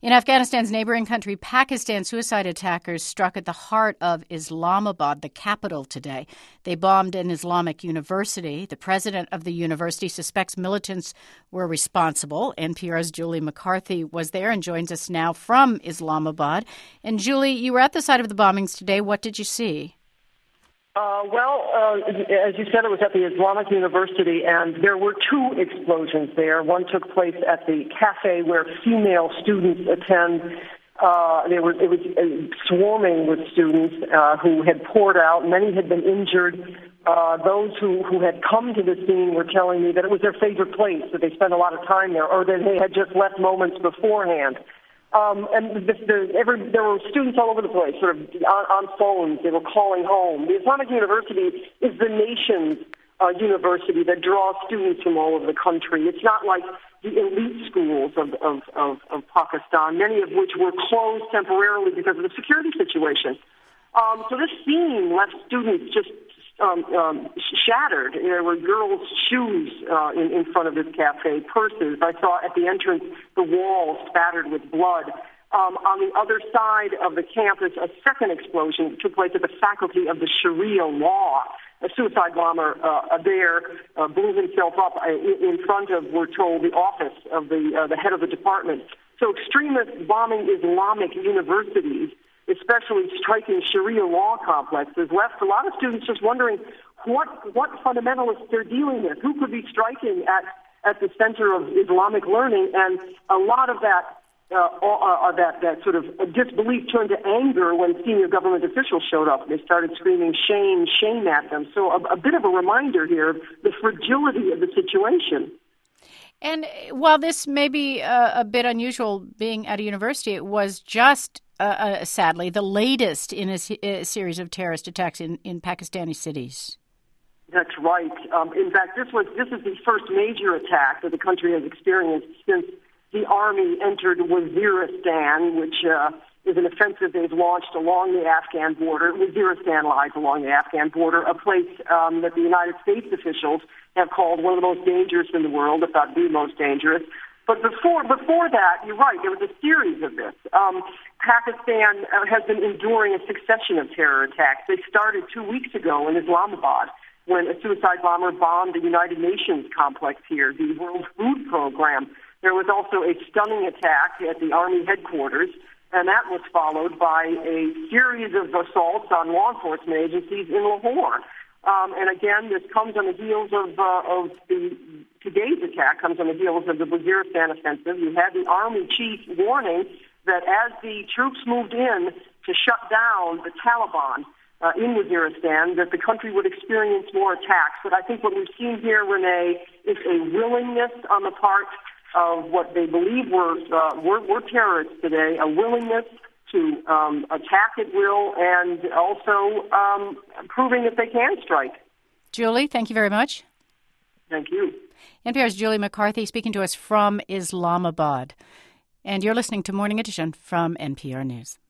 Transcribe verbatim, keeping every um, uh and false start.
In Afghanistan's neighboring country, Pakistan, suicide attackers struck at the heart of Islamabad, the capital, today. They bombed an Islamic university. The president of the university suspects militants were responsible. N P R's Julie McCarthy was there and joins us now from Islamabad. And Julie, you were at the site of the bombings today. What did you see? Uh, well, uh, as you said, it was at the Islamic University, and there were two explosions there. One took place at the cafe where female students attend. Uh, they were, it was uh, swarming with students uh, who had poured out. Many had been injured. Uh, those who, who had come to the scene were telling me that it was their favorite place, that they spent a lot of time there, or that they had just left moments beforehand. Um, and the, the, every, there were students all over the place, sort of on, on phones. They were calling home. The Islamic University is the nation's uh, university that draws students from all over the country. It's not like the elite schools of, of, of, of Pakistan, many of which were closed temporarily because of the security situation. Um, so this scene left students just Um, um, shattered. There were girls' shoes uh, in, in front of this cafe, purses. I saw at the entrance the walls spattered with blood. Um, on the other side of the campus, a second explosion took place at the faculty of the Sharia law. A suicide bomber uh, there uh, blew himself up in front of, we're told, the office of the uh, the head of the department. So extremists bombing Islamic universities, especially striking Sharia law complexes, left a lot of students just wondering what what fundamentalists they're dealing with, who could be striking at, at the center of Islamic learning, and a lot of that uh, uh, that that sort of disbelief turned to anger when senior government officials showed up. They started screaming shame, shame at them. So a, a bit of a reminder here of the fragility of the situation. And while this may be a, a bit unusual being at a university, it was just Uh, uh, sadly, the latest in a, a series of terrorist attacks in, in Pakistani cities. That's right. Um, in fact, this was this is the first major attack that the country has experienced since the army entered Waziristan, which uh, is an offensive they've launched along the Afghan border. Waziristan lies along the Afghan border, a place um, that the United States officials have called one of the most dangerous in the world, if not the most dangerous. But before before that, you're right, there was a series of this. Um, Pakistan uh, has been enduring a succession of terror attacks. They started two weeks ago in Islamabad when a suicide bomber bombed the United Nations complex here, the World Food Program. There was also a stunning attack at the Army headquarters, and that was followed by a series of assaults on law enforcement agencies in Lahore. Um, and again, this comes on the heels of, uh, of the today's attack comes on the heels of the Waziristan offensive. You had the army chief warning that as the troops moved in to shut down the Taliban uh, in Waziristan, that the country would experience more attacks. But I think what we've seen here, Renee, is a willingness on the part of what they believe were, uh, were, were terrorists today, a willingness to um, attack at will, and also um, proving that they can strike. Julie, thank you very much. Thank you. N P R's Julie McCarthy speaking to us from Islamabad. And you're listening to Morning Edition from N P R News.